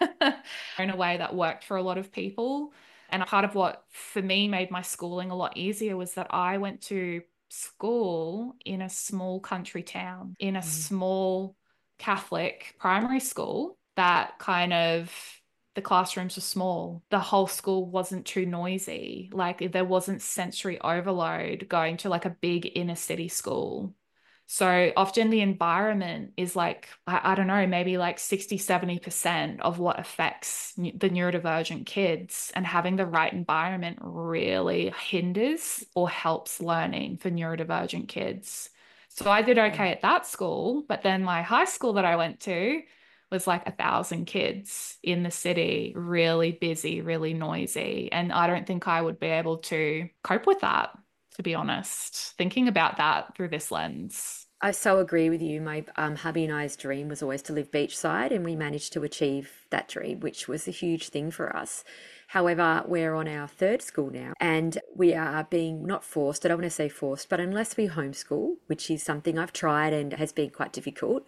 in a way that worked for a lot of people. And part of what for me made my schooling a lot easier was that I went to school in a small country town, in a small Catholic primary school that kind of the classrooms were small. The whole school wasn't too noisy. Like there wasn't sensory overload going to like a big inner city school. So often the environment is like, I don't know, maybe like 60, 70% of what affects the neurodivergent kids. And having the right environment really hinders or helps learning for neurodivergent kids. So I did okay at that school, but then my high school that I went to was like 1,000 kids in the city, really busy, really noisy. And I don't think I would be able to cope with that, to be honest, thinking about that through this lens. I so agree with you. My hubby and I's dream was always to live beachside, and we managed to achieve that dream, which was a huge thing for us. However, we're on our third school now, and we are being not forced, I don't want to say forced, but unless we homeschool, which is something I've tried and has been quite difficult,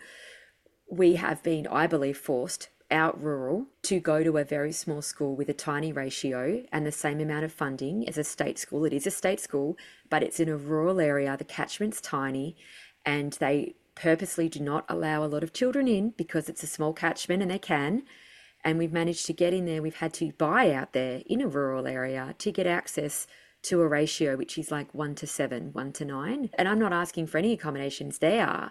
we have been, I believe, forced out rural to go to a very small school with a tiny ratio and the same amount of funding as a state school. It is a state school, but it's in a rural area. The catchment's tiny, and they purposely do not allow a lot of children in because it's a small catchment and they can. And we've managed to get in there. We've had to buy out there in a rural area to get access to a ratio which is like 1:7, 1:9. And I'm not asking for any accommodations there.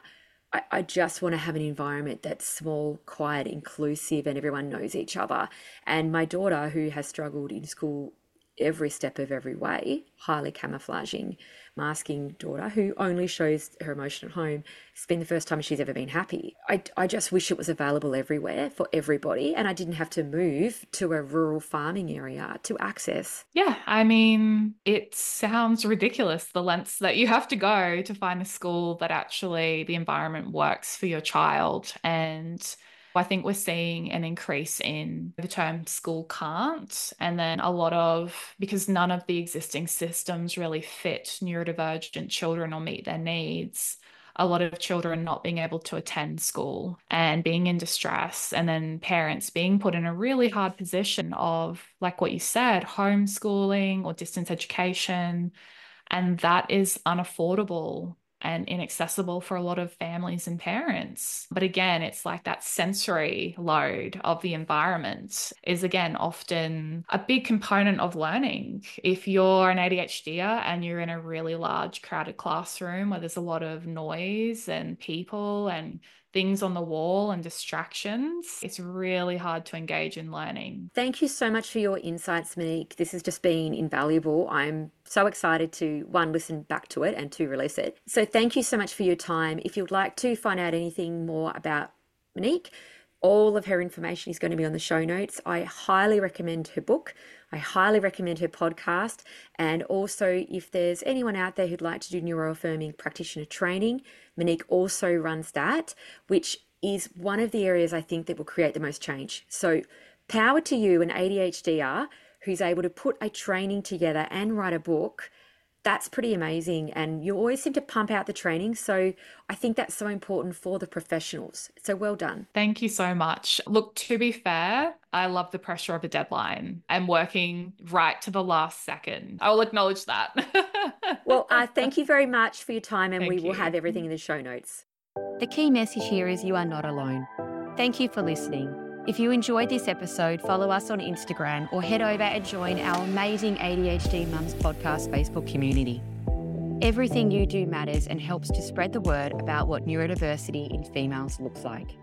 I just want to have an environment that's small, quiet, inclusive, and everyone knows each other. And my daughter, who has struggled in school every step of every way, highly camouflaging, masking daughter, who only shows her emotion at home, it's been the first time she's ever been happy. I just wish it was available everywhere for everybody, and I didn't have to move to a rural farming area to access. Yeah, I mean, it sounds ridiculous, the lengths that you have to go to find a school that actually the environment works for your child. And I think we're seeing an increase in the term school can't, and then a lot of, because none of the existing systems really fit neurodivergent children or meet their needs, a lot of children not being able to attend school and being in distress, and then parents being put in a really hard position of, like what you said, homeschooling or distance education. And that is unaffordable and inaccessible for a lot of families and parents. But again, it's like that sensory load of the environment is, again, often a big component of learning. If you're an ADHDer and you're in a really large, crowded classroom where there's a lot of noise and people and things on the wall and distractions, it's really hard to engage in learning. Thank you so much for your insights, Monique. This has just been invaluable. I'm so excited to, one, listen back to it and two, release it. So thank you so much for your time. If you'd like to find out anything more about Monique, all of her information is going to be on the show notes. I highly recommend her book. I highly recommend her podcast. And also, if there's anyone out there who'd like to do neuroaffirming practitioner training, Monique also runs that, which is one of the areas I think that will create the most change. So power to you, an ADHDer who's able to put a training together and write a book. That's pretty amazing. And you always seem to pump out the training. So I think that's so important for the professionals. So well done. Thank you so much. Look, to be fair, I love the pressure of a deadline and working right to the last second. I will acknowledge that. Well, thank you very much for your time, and Thank we will you. have everything in the show notes. The key message here is you are not alone. Thank you for listening. If you enjoyed this episode, follow us on Instagram or head over and join our amazing ADHD Mums Podcast Facebook community. Everything you do matters and helps to spread the word about what neurodiversity in females looks like.